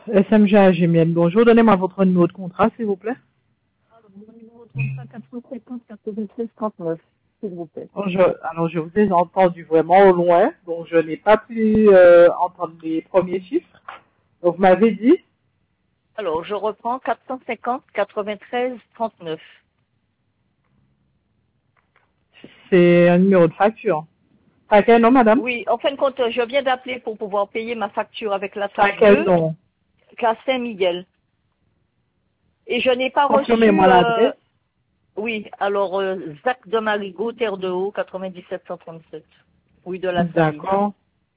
SMG Agimienne, bonjour. Donnez-moi votre numéro de contrat, s'il vous plaît. Alors, mon numéro de contrat 450 96 39, s'il vous plaît. Alors, je vous ai entendu vraiment au loin, donc je n'ai pas pu entendre les premiers chiffres. Donc, vous m'avez dit, Alors, je reprends 450 93 39. c'est un numéro de facture. À quel nom, madame? Oui, en fin de compte, je viens d'appeler pour pouvoir payer ma facture avec la À table quel 2, nom? à Saint-Miguel. Et je n'ai pas reçu... Confirmez-moi l'adresse. Oui, alors, Zac de Marigot, Terre de Haut, 97 137. Oui, de la Saline. D'accord.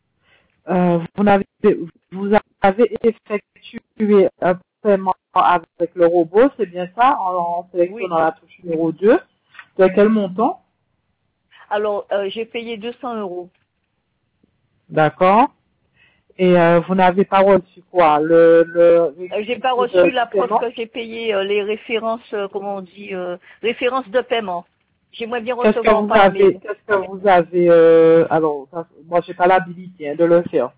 Vous avez effectué un paiement avec le robot, c'est bien ça, en sélectionnant Oui. la touche numéro 2. De quel montant? Alors, j'ai payé 200 euros. D'accord. Et vous n'avez pas reçu quoi? J'ai pas reçu la preuve que j'ai payé les références, comment on dit, références de paiement. J'aimerais bien recevoir par mail. Qu'est-ce que vous avez alors moi j'ai pas l'habilité de le faire.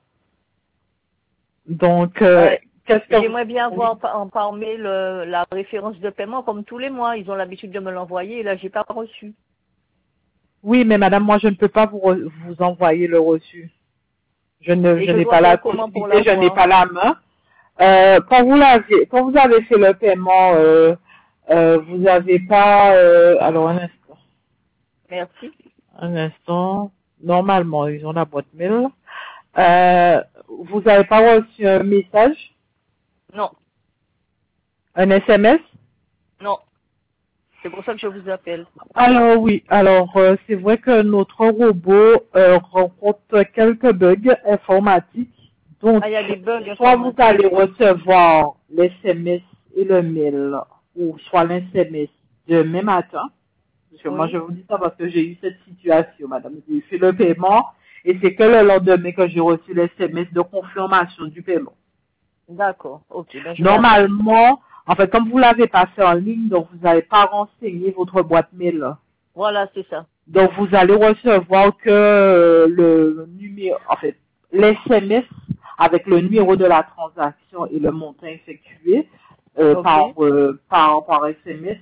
Donc qu'est-ce que J'aimerais bien oui, avoir par mail la référence de paiement comme tous les mois. Ils ont l'habitude de me l'envoyer et là j'ai pas reçu. oui, mais madame, moi je ne peux pas vous envoyer le reçu. Je Et je n'ai dois pas la faire comment pour possibilité, je n'ai l'avoir? pas la main. Quand vous avez fait le paiement, vous n'avez pas alors Merci. un instant, normalement ils ont la boîte mail. Vous n'avez pas reçu un message, Non, un SMS? non. C'est pour ça que je vous appelle. Alors oui, c'est vrai que notre robot rencontre quelques bugs informatiques. Donc, Ah, il y a des bugs soit vous allez informatiques. recevoir l'SMS et le mail, ou soit l'SMS demain matin. Parce que moi, je Oui. vous dis ça parce que j'ai eu cette situation, madame. J'ai fait le paiement et c'est que le lendemain que j'ai reçu l'SMS de confirmation du paiement. D'accord. Ok, ben je vais attendre. Normalement, en fait, comme vous l'avez pas fait en ligne, donc vous n'avez pas renseigné votre boîte mail. Voilà, c'est ça. Donc vous allez recevoir que le numéro, en fait, l'SMS avec le numéro de la transaction et le montant effectué Ok. par SMS,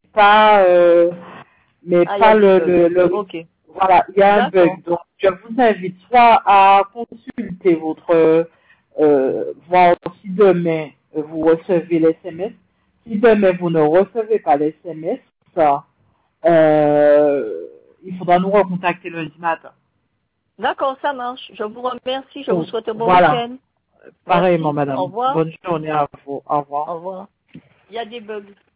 mais Ah, il y pas a des bugs. Ok. voilà, il y a un D'accord. bug. Donc je vous invite soit à consulter voir si demain vous recevez l'SMS. Si demain vous ne recevez pas l'SMS, il faudra nous recontacter lundi matin. D'accord, ça marche. Je vous remercie. Je vous Donc, souhaite un bon voilà. week-end. Pareillement, Merci. Au madame. revoir. Bonne journée à vous. Au revoir. Au revoir. Il y a des bugs.